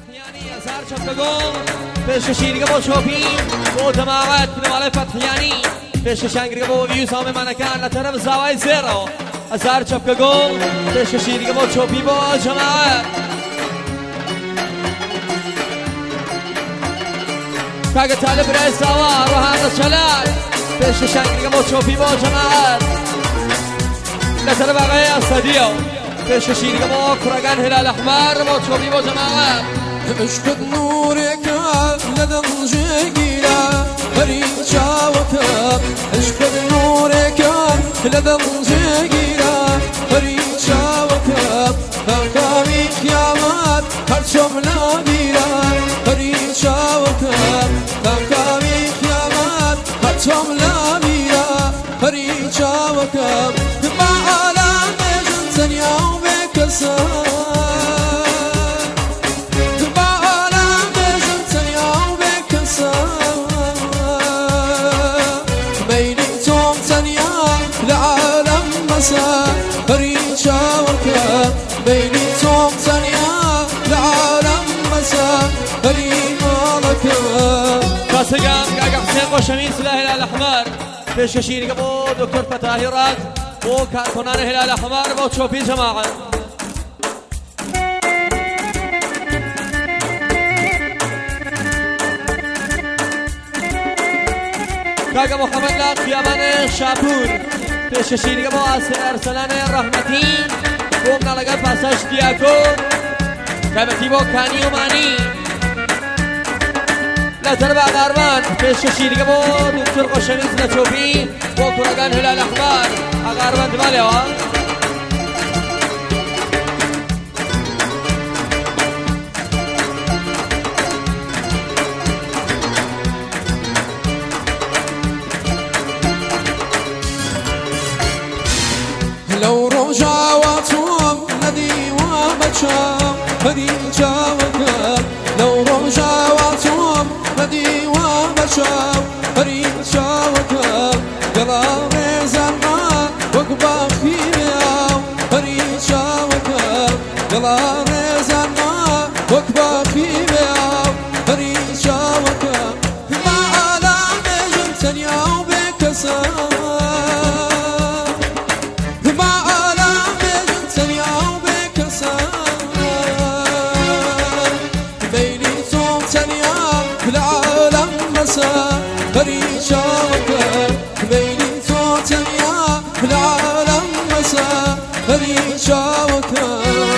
فتحیانی هزار چپگم پیش شیرگه با چوپی با جماعت نمال فتحیانی پیش شنگرگه با ویوس هم منکان لطرف زوای زیرو هزار چپگم پیش شیرگه با چوپی با جماعت کاغ طالب رئیس زوار و هذا شلال پیش شنگرگه با چوپی با جماعت لطرف آقای استادیو پیش شیرگه با کرگان هلال احمر با چوبی با جماعت عشق نورك لدن جيلا بريد شاوكا عشق نورك لدن جيلا بريد شاوكا فقامي قيامات هرشم نبيلا بريد شاوكا فقامي قيامات هرشم نبيلا بريد شاوكا ما على مجن يوم بكسر بريد شاوكا بيني توم ثانية العالم مسا بريد مالكا كاسقام كاقا حسين وشميس الهلال الأحمر پیش شیرگه با دکتر فتاحی راد و کارکنان هلال احمر با چوبی جماعت کاقا محمد لاد خیابان شاپور پیش شیرگه با ارسلان رحمتی و نلگه پاساش دیاکو کبتی با کانی و مانی لطر باقاربان پیش شیرگه با دکتر قشنیز نچوبی و کرگان هلال احمر اقاربان دمالی ها لو رجعتهم ندي وبشام هدي جاوكا لو رجعتهم ندي وبشام هدي جاوكا يلا رزقنا وقبا خيام هدي جاوكا يلا رزقنا وقبا خيام هدي جاوكا ما على نجم ثانية وبكسام بريد شاوكا بيني توتنيا في العالم مسا بريد شاوكا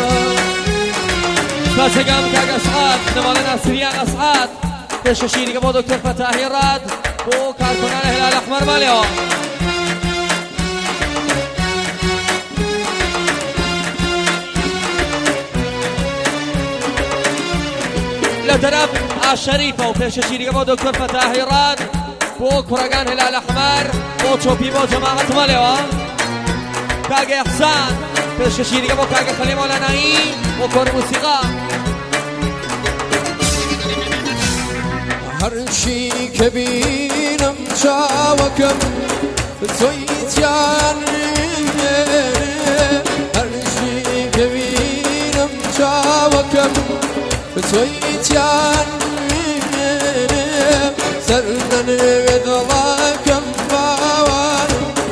كاسقام كاقا اسعاد نمالنا سريان اسعاد پیش شیرگه با دکتر فتاحی راد و کارکنان هلال احمر مالیو لطرف الشريفة وفيش شيريقة بو دكتور فتاحي راد بو كرقان هلال احمر بو چوبي بو جماعة ماليوه كاقي احسان فيش شيريقة بو كاقي خليم ولاناي بو كور موسيقى هرشي كبيرم شاوكم تويتيان هرشي كبيرم شاوكم تويتيان سردن بدلاكم باوان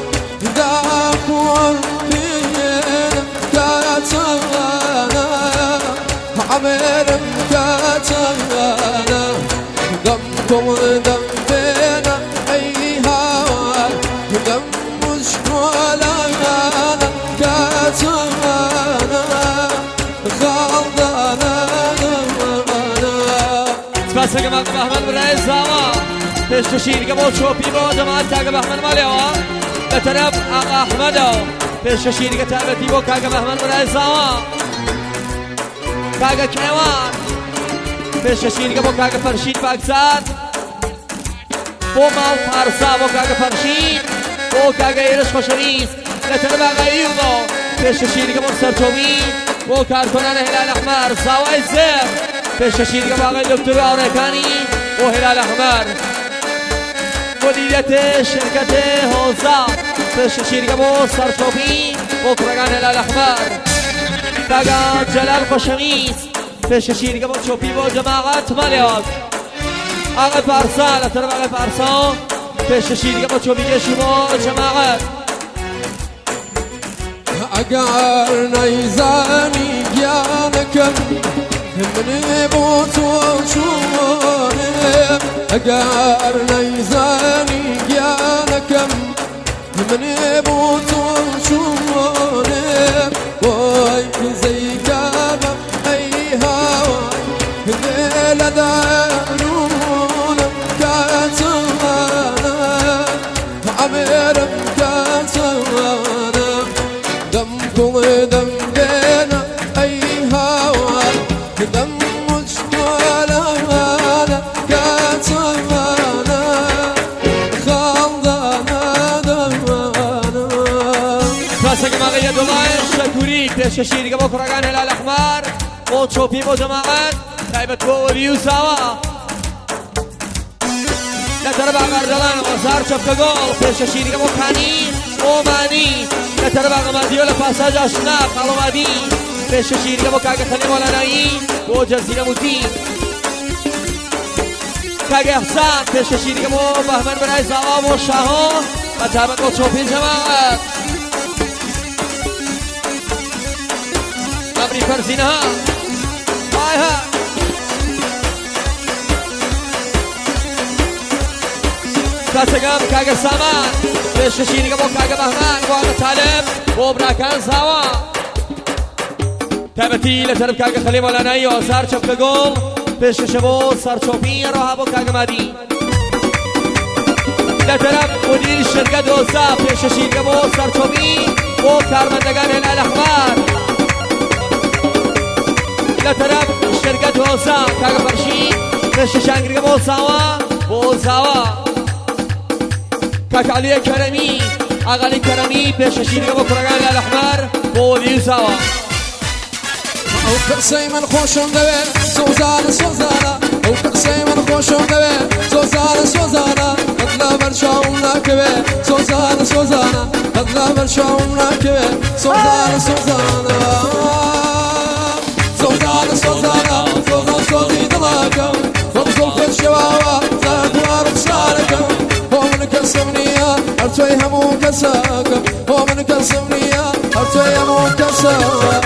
داخل فينا كاتانا عمرم كاتانا دمكم دم فينا اي هوا دم مشكولا كاتانا غلطانا سپاس گمال بهمن برای زاوا پیش شیرگه با چوبی با جماعت کاغ بهمن مالیوه به طرف آقا احمدو پیش شیرگه تابتی با کاغ بهمن برای زاوا کاغ کیوان پیش شیرگه با کاغ فرشید پاکزاد با مال فارسا با کاغ فرشید با کاغ ایرش خوشریز به طرف آقا ایوبو پیش شیرگه با سرچوبی با کارکنان هلال احمر زاوای زر پیش شیرگه با آقای دکتر آرکانی و هلال احمر مدیریت شرکت حوزه پیش شیرگه با سرچوبی و کرگان هلال احمر کاغ جلال خوشمیز پیش شیرگه با چوپی با جماعت مالیات آقا پارسا لطرف آقا پارسا پیش شیرگه با چوپی شما جماعت اگر نیزانی گیانکم من بوتو شوانم اگر نیزانی گیانکم من بوتو شوانم وای زیکابم ای هوا دل دارونم کاتوانا عمرم کاتوانا دمكم دم بينا أي هوا دم مشكلة أنا كاتمانا خلدانا دمانا راسك ما غير دولار شكوري پیش شیرگه با کرگان هلال احمر با چوپی با جماعت تایبت با وریو سوا لطرف آقا جلان وزار چپک گل پیش شیرگه با کانی اومانی لطرف آقا مدیول پاساج آشنا خالومادی پیش شیرگه با کاغ خلی مولانایی با جزیره موتی کاغ احسان پیش شیرگه با بهمن برای زوام و شاهو و تابت با چوپی جماعت امری فرزینه ها آی ها کاسگم کاغ سامان پیش شیرگه با کاغ بهمن با آقا طالب با براکان زوا تابتی لطرف کاغ خلی مولانایی و سر چپک گل پیش شبو سر چوپی روها با کاغ مادی لطرف مدیر شرکت دوستا پیش شیرگه با سر چوپی با کارمندگان هلال احمر لطرف شرکت دوستا کاغ فرشی پیش شنگرگه با زوا کاک علی کرمی آقا علی کرمی پیش شیرگه با کرگان هلال احمر با ولیو زوا او قرصي من خوشم دبر سوزانا او قرصي من خوشم دبر سوزانا قد برشاوم ناكبه سوزانا قد برشاوم ناكبه سوزانا صوزي دلاكم فضل خد شواوا زاد وارد شاركم هو من كسبنيا ارتوي همو كساكم هو من كسبنيا ارتوي همو كساكم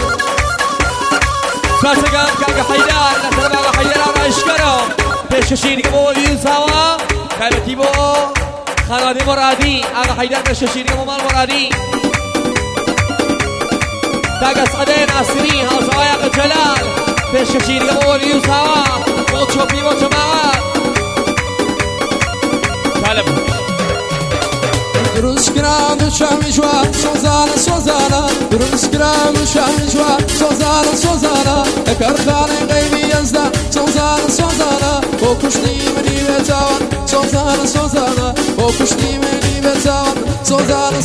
فاسقام كاغا حيدار لطرف آقا حيدار آقا اشکرم پیش شیرگه با ولیو زوا خیبتی با خانواده مرادی آقا حیدر پیش شیرگه با مال مرادی کاغا سعده ناصری حوزوای آقا جلال پیش شیرگه با ولیو زوا با چوپی با جماعت طالب درست کرام شامجوا سوزانا درست کرام شامجوا سوزانا اکرخانه غیبی ازدا سوزانا او کشتی منی بتاون سوزانا او کشتی منی بتاون سوزانا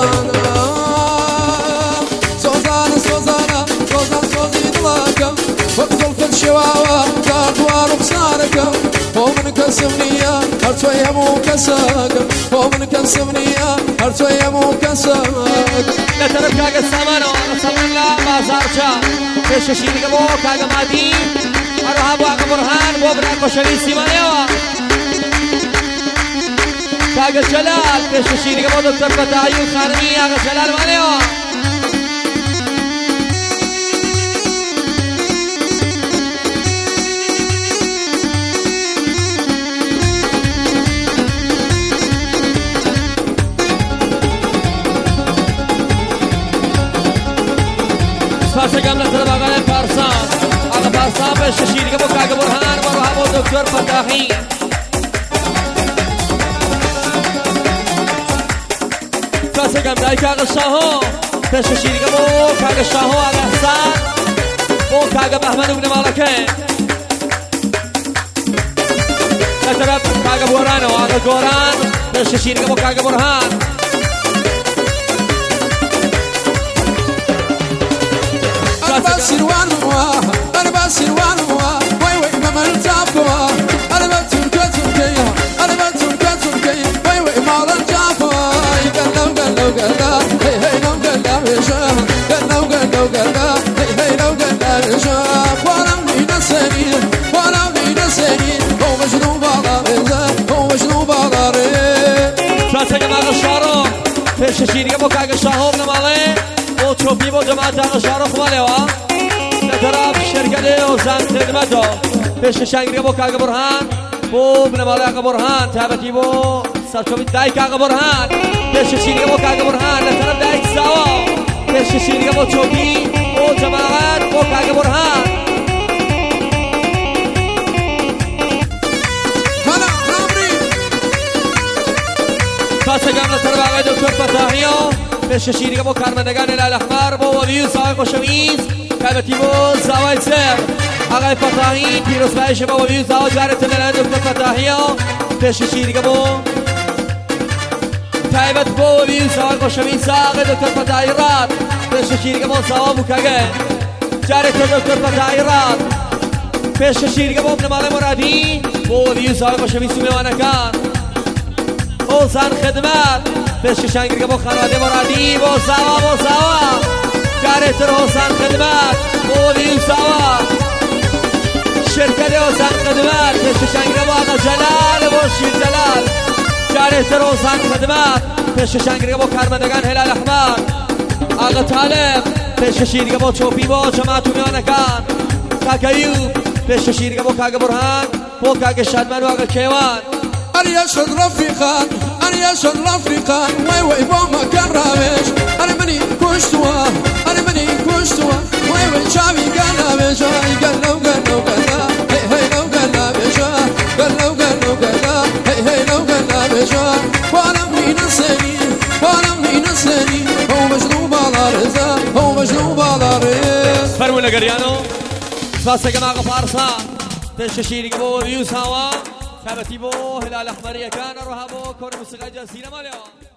صوزي دلاكم وقتل في الشواوة كاردوار بصاركم هو من كسبنيا هرتوي همو كساكم هو من كسبنيا هرتوي همو كساك لا طرف كاغا سامانو سامان لا بازار شا پیش شیرگه با کاغا مادی اروها با آقا برهان با براک و شریف سیمانیوا کاغا جلال پیش شیرگه با دکتر فتاحیو خانمی آقا جلال مانیوا فاسقام لطرف آقا پارسا پیش شیرگه با کاغ برهان با روها با دکتر فتاحی فاسقام دای کاغ شاهو پیش شیرگه با کاغ شاهو آقا احسان با کاغ بهمن ابن مالکه لطرف کاغ برهان و آقا گوران پیش شیرگه با کاغ برهان أنا بسيروان وي ما مرتاحوا أنا بتركيا وي ما رجعوا قالوا هي لو قالوا يا شام قالوا هي لو قالوا يا شام ورمينا پیش شیریه با کاغ شاهوب نماله و چوبی با جماعت آقا شارخ ماله و نطرف شرکت حسن خدمت پیش شنگریه با کاغ برهان خوب نماله آقا برهان تابتی با سرچوبی دایک آقا برهان پیش شیریه با کاغ برهان نطرف دایک سوا پیش شیریه با چوبی و جماعت با کاغ برهان پاسه گامل تر باقی دکتر فتاحیو پیش شیریه با کارمندگان الهلال احمر با ولیوس آقای خوشویز کلبتی با زوای سر آقای فتاحی پیروز بایش با ولیوس آقای جارت الهلال دکتر فتاحیو پیش شیریه با تایبت با ولیوس آقای خوشویز آقای دکتر فتاحی راد پیش شیریه با زواب بکگه جارت دکتر فتاحی راد پیش شیریه با نمال مرادی با ولیوس آقای خوشویز میوانکان حسن خدمت پیش شنگریه با خانواده مرادی با سوا جارتر حسن خدمت با ولیو سوا شرکت حسن خدمت پیش شنگریه با آقا جلال با شیر جلال جارتر حسن خدمت پیش شنگریه با کارمندگان هلال احمر آقا طالب پیش شیریه با چوبی با جماعت میانکان کاکا ایوب پیش شیریه با کاغ برهان با کاغ شادمان و آقا کیوان أنا شد رفيقان أنا شد رفيقان وي بوما كان رامش أنا مني كشتوا أنا مني كشتوا وي شعبي قال بيجا قال لو هي لو قال بيجا قال لو هي لو قال بيجا وانا من سني هو مجنوب على رزا هو مجنوب على رزا فرمونا قريانو فاسق مع فارسا تششيري قبو ريوس هوا كابتي بو هلال احمريه كان روها بو كون موسيقى جزيره ماليو